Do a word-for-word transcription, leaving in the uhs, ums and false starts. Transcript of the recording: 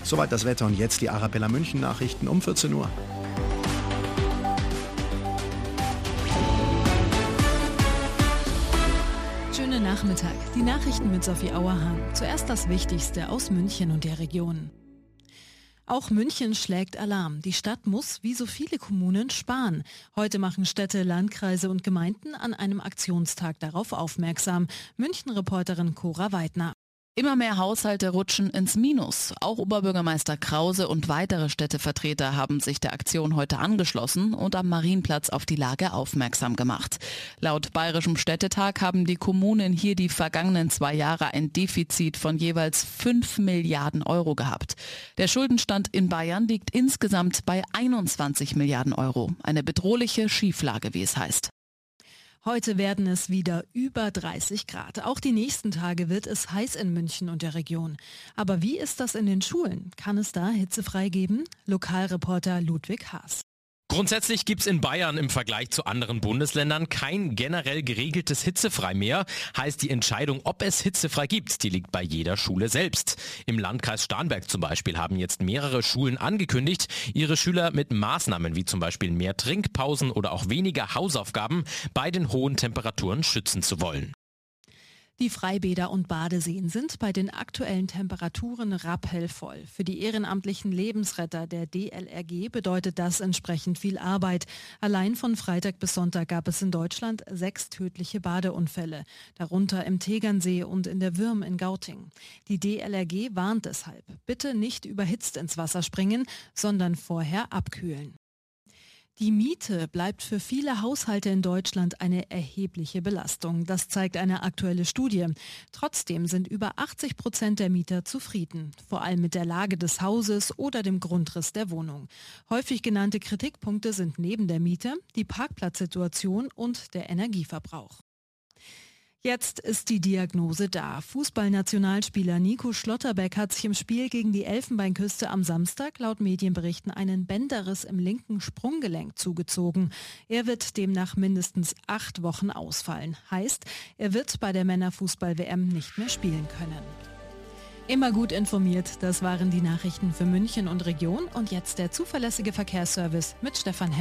Soweit das Wetter und jetzt die Arabella München Nachrichten um vierzehn Uhr. Schönen Nachmittag. Die Nachrichten mit Sophie Auerhahn. Zuerst das Wichtigste aus München und der Region. Auch München schlägt Alarm. Die Stadt muss, wie so viele Kommunen, sparen. Heute machen Städte, Landkreise und Gemeinden an einem Aktionstag darauf aufmerksam. München-Reporterin Cora Weidner. Immer mehr Haushalte rutschen ins Minus. Auch Oberbürgermeister Krause und weitere Städtevertreter haben sich der Aktion heute angeschlossen und am Marienplatz auf die Lage aufmerksam gemacht. Laut Bayerischem Städtetag haben die Kommunen hier die vergangenen zwei Jahre ein Defizit von jeweils fünf Milliarden Euro gehabt. Der Schuldenstand in Bayern liegt insgesamt bei einundzwanzig Milliarden Euro. Eine bedrohliche Schieflage, wie es heißt. Heute werden es wieder über dreißig Grad. Auch die nächsten Tage wird es heiß in München und der Region. Aber wie ist das in den Schulen? Kann es da hitzefrei geben? Lokalreporter Ludwig Haas. Grundsätzlich gibt's in Bayern im Vergleich zu anderen Bundesländern kein generell geregeltes Hitzefrei mehr. Heißt, die Entscheidung, ob es hitzefrei gibt, die liegt bei jeder Schule selbst. Im Landkreis Starnberg zum Beispiel haben jetzt mehrere Schulen angekündigt, ihre Schüler mit Maßnahmen wie zum Beispiel mehr Trinkpausen oder auch weniger Hausaufgaben bei den hohen Temperaturen schützen zu wollen. Die Freibäder und Badeseen sind bei den aktuellen Temperaturen rappellvoll. Für die ehrenamtlichen Lebensretter der D L R G bedeutet das entsprechend viel Arbeit. Allein von Freitag bis Sonntag gab es in Deutschland sechs tödliche Badeunfälle, darunter im Tegernsee und in der Würm in Gauting. Die D L R G warnt deshalb, bitte nicht überhitzt ins Wasser springen, sondern vorher abkühlen. Die Miete bleibt für viele Haushalte in Deutschland eine erhebliche Belastung. Das zeigt eine aktuelle Studie. Trotzdem sind über achtzig Prozent der Mieter zufrieden, vor allem mit der Lage des Hauses oder dem Grundriss der Wohnung. Häufig genannte Kritikpunkte sind neben der Miete die Parkplatzsituation und der Energieverbrauch. Jetzt ist die Diagnose da. Fußballnationalspieler Nico Schlotterbeck hat sich im Spiel gegen die Elfenbeinküste am Samstag laut Medienberichten einen Bänderriss im linken Sprunggelenk zugezogen. Er wird demnach mindestens acht Wochen ausfallen. Heißt, er wird bei der Männerfußball-W M nicht mehr spielen können. Immer gut informiert, das waren die Nachrichten für München und Region. Und jetzt der zuverlässige Verkehrsservice mit Stefan Hepp.